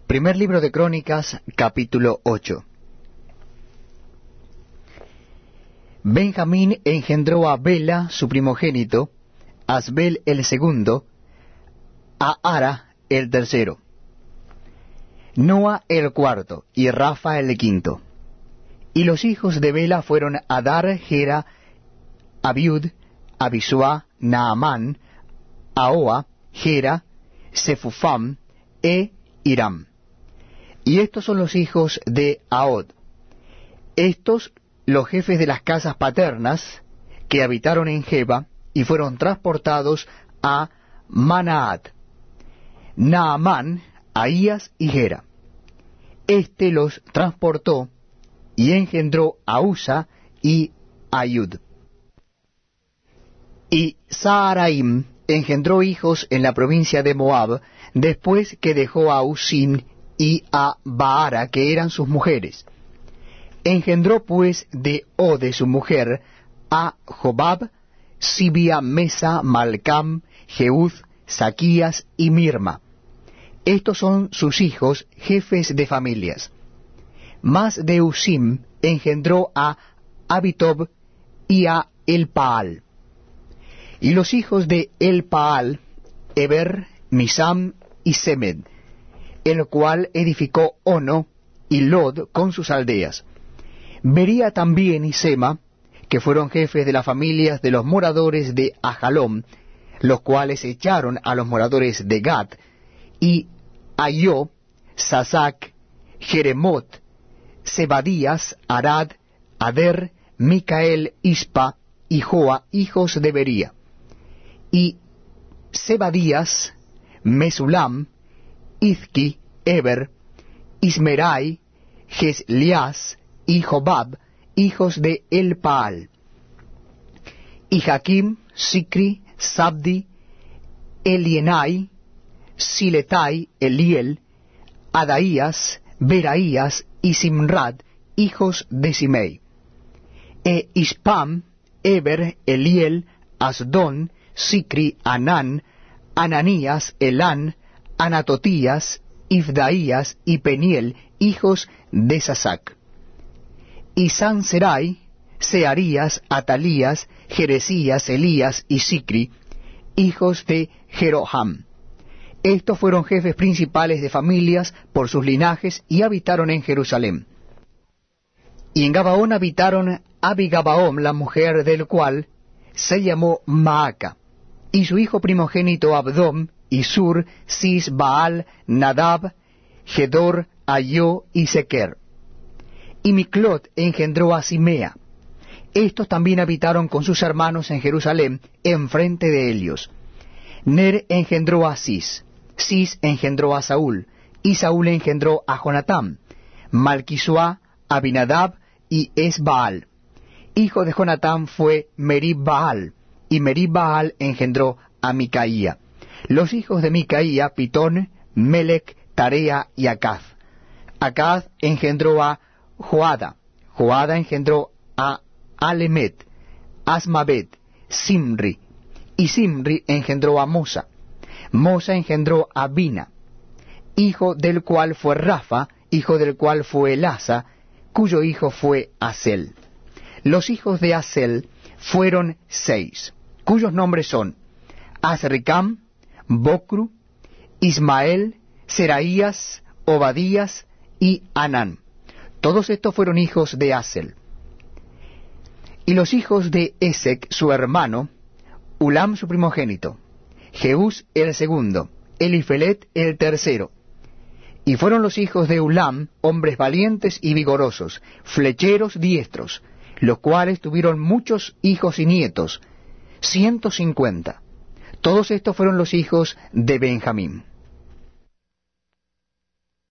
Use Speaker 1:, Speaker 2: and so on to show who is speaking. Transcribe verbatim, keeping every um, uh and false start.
Speaker 1: Primer libro de Crónicas, capítulo ocho. Benjamín engendró a Bela, su primogénito, a Asbel el segundo, a Ara el tercero, Noa el cuarto, y Rafa el quinto. Y los hijos de Bela fueron Adar, Gera, Abiud, Abisua, Naamán, Ahoa, Gera, Sefufam, e Hiram. Y estos son los hijos de Ahod. Estos los jefes de las casas paternas que habitaron en Geba y fueron transportados a Manaat, Naamán, Ahías y Gera. Este los transportó y engendró a Usa y Ayud. Y Saharaim engendró hijos en la provincia de Moab, después que dejó a Usim y a Baara, que eran sus mujeres. Engendró pues de Ode su mujer a Jobab, Sibia, Mesa, Malcam, Jeúd, Saquías y Mirma. Estos son sus hijos, jefes de familias. Mas de Usim engendró a Abitob y a Elpaal. Y los hijos de Elpaal, Eber, Misam y Semed, el cual edificó Ono y Lod con sus aldeas. Bería también y Sema, que fueron jefes de las familias de los moradores de Ajalón, los cuales echaron a los moradores de Gat, y Ayó, Sasac, Jeremot, Zebadías, Arad, Ader, Micael, Ispa y Joa, hijos de Bería. Y Zebadías, Mesulam, Izki, Eber, Ismerai, Jeslias y Jobab, hijos de Elpaal. Y Jaquim, Sicri, Sabdi, Elienai, Siletai, Eliel, Adaías, Beraías y Simrad, hijos de Simei. E Ispam, Eber, Eliel, Asdón, Sicri, Anán, Ananías, Elán, Anatotías, Ifdaías y Peniel, hijos de Sasac. Y Sanserai, Searías, Atalías, Jeresías, Elías y Sicri, hijos de Jeroham. Estos fueron jefes principales de familias por sus linajes y habitaron en Jerusalén. Y en Gabaón habitaron Abigabaón, la mujer del cual se llamó Maaca, y su hijo primogénito Abdom, y Sur, Cis, Baal, Nadab, Gedor, Ayó y Sequer. Y Miclot engendró a Simea. Estos también habitaron con sus hermanos en Jerusalén, enfrente de ellos. Ner engendró a Cis, Cis engendró a Saúl, y Saúl engendró a Jonatán, Malquisua, Abinadab y Esbaal. Hijo de Jonatán fue Merib-Baal, y Merib-Baal engendró a Micaía. Los hijos de Micaía, Pitón, Melec, Tarea y Acaz. Acaz engendró a Joada, Joada engendró a Alemet, Asmabet, Simri, y Simri engendró a Mosa. Mosa engendró a Bina, hijo del cual fue Rafa, hijo del cual fue Elasa, cuyo hijo fue Asel. Los hijos de Asel fueron seis, cuyos nombres son Azricam, Bocru, Ismael, Seraías, Obadías y Anán. Todos estos fueron hijos de Asel. Y los hijos de Esec, su hermano, Ulam su primogénito, Jeús el segundo, Elifelet el tercero. Y fueron los hijos de Ulam, hombres valientes y vigorosos, flecheros diestros, los cuales tuvieron muchos hijos y nietos, ciento cincuenta. Todos estos fueron los hijos de Benjamín.